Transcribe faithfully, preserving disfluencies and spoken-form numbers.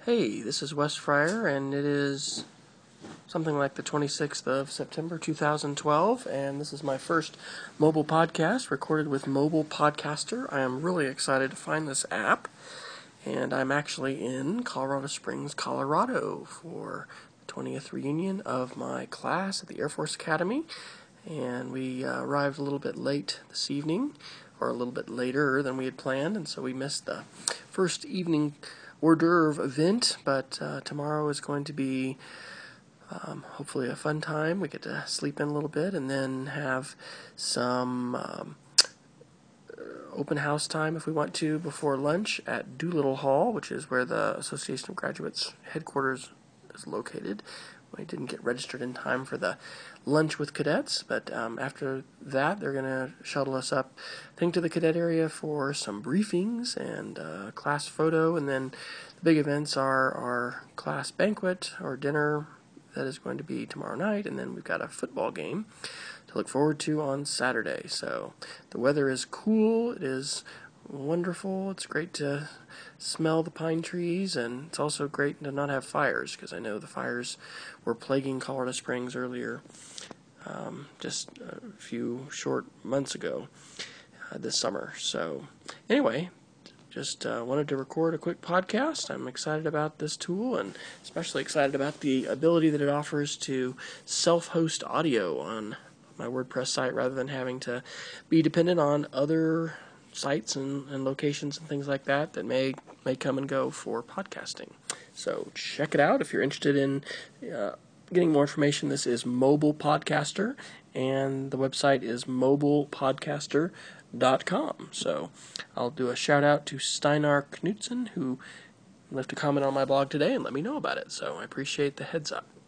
Hey, this is Wes Fryer, and it is something like the twenty-sixth of September two thousand twelve, and this is my first mobile podcast recorded with Mobile Podcaster. I am really excited to find this app, and I'm actually in Colorado Springs, Colorado for the twentieth reunion of my class at the Air Force Academy, and we uh, arrived a little bit late this evening, or a little bit later than we had planned, and so we missed the first evening hors d'oeuvre event, but uh, tomorrow is going to be um, hopefully a fun time. We get to sleep in a little bit and then have some um, open house time if we want to before lunch at Doolittle Hall, which is where the Association of Graduates headquarters is located. We didn't get registered in time for the lunch with cadets, but um, after that they're going to shuttle us up, I think, to the cadet area for some briefings and uh, class photo, and then the big events are our class banquet or dinner that is going to be tomorrow night, and then we've got a football game to look forward to on Saturday. So the weather is cool, it is wonderful, it's great to smell the pine trees, and it's also great to not have fires, because I know the fires were plaguing Colorado Springs earlier, um, just a few short months ago uh, this summer. So anyway, just uh, wanted to record a quick podcast. I'm excited about this tool, and especially excited about the ability that it offers to self-host audio on my WordPress site rather than having to be dependent on other sites and, and locations and things like that that may may come and go for podcasting. So check it out if you're interested in uh, getting more information. This is Mobile Podcaster, and the website is mobile podcaster dot com. So I'll do a shout out to Steinar Knutson, who left a comment on my blog today and let me know about it. So I appreciate the heads up.